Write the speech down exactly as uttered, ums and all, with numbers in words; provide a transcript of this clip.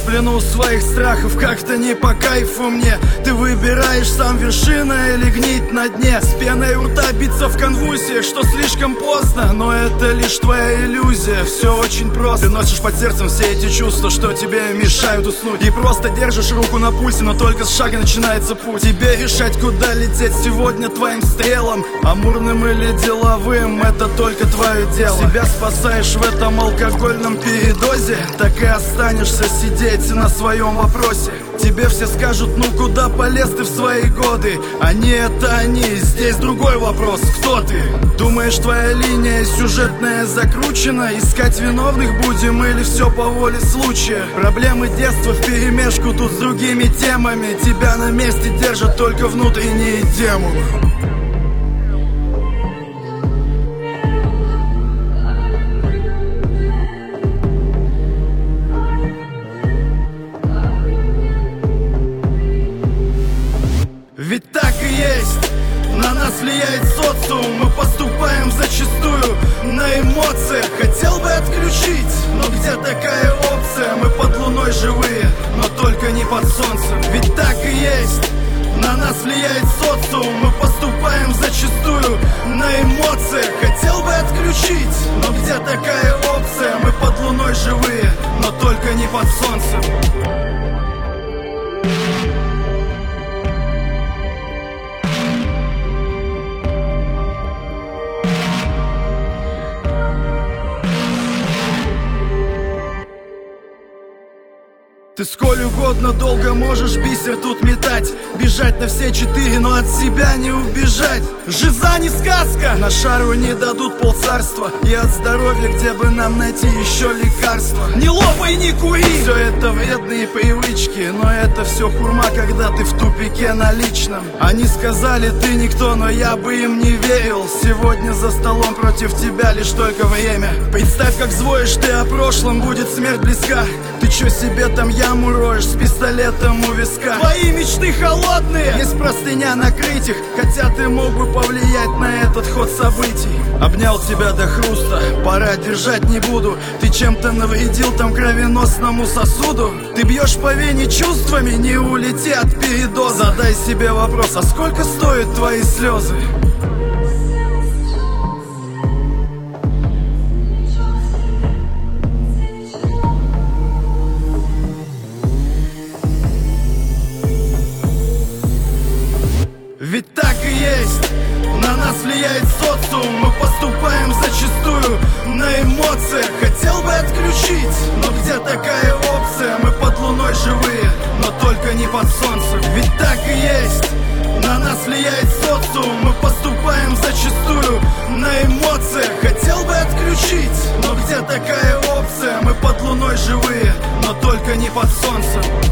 плену своих страхов, как-то не по кайфу мне. Ты выбираешь сам, вершина или гнить на дне. С пеной у рта биться в конвульсиях, что слишком поздно, но это лишь твоя иллюзия. Все очень просто. Ты носишь под сердцем все эти чувства, что тебе мешают уснуть. И просто держишь руку на пульсе, но только с шага начинается путь. Тебе решать, куда лететь сегодня твоим стрелам, амурным или деловым, это только твое дело. Себя спасаешь в этом алкогольном передозе, так и останешься сидеть на своем вопросе. Тебе все скажут, ну куда полез ты в свои годы? Они это они, здесь другой вопрос, кто ты? Думаешь, твоя линия сюжетная закручена? Искать виновных будем или все по воле случая? Проблемы детства вперемешку тут с другими темами. Тебя на месте держат только внутренние демоны. Ведь так и есть, на нас влияет социум. Мы поступаем зачастую на эмоциях. Хотел бы отключить, но где такая опция? Мы под луной живые, но только не под солнцем. Ведь так и есть, на нас влияет социум. Мы поступаем зачастую на эмоциях. Хотел бы отключить, но где такая опция? Мы под луной живые, но только не под солнцем. Ты сколь угодно долго можешь бисер тут метать, бежать на все четыре, но от себя не убежать. Жиза не сказка, на шару не дадут полцарства. И от здоровья, где бы нам найти еще лекарства. Не лопай, не кури, все это вредные привычки, но это все хурма, когда ты в тупике на личном. Они сказали, ты никто, но я бы им не верил. Сегодня за столом против тебя лишь только время. Представь, как взвоишь ты о прошлом, будет смерть близка. Ты чё себе там яму роешь с пистолетом у виска? Твои мечты холодные, не с простыня накрыть их, хотя ты мог бы повлиять на этот ход событий. Обнял тебя до хруста, пора, держать не буду. Ты чем-то навредил там кровеносному сосуду. Ты бьешь по вене чувствами, не улети от передоза. Задай себе вопрос, а сколько стоят твои слезы? Ведь так и есть, на нас влияет социум. Мы поступаем зачастую на эмоциях. Хотел бы отключить, но где такая опция? Мы под луной живые, но только не под солнцем. Ведь так и есть, на нас влияет социум. Мы поступаем зачастую на эмоциях. Хотел бы отключить, но где такая опция? Мы под луной живые, но только не под солнцем.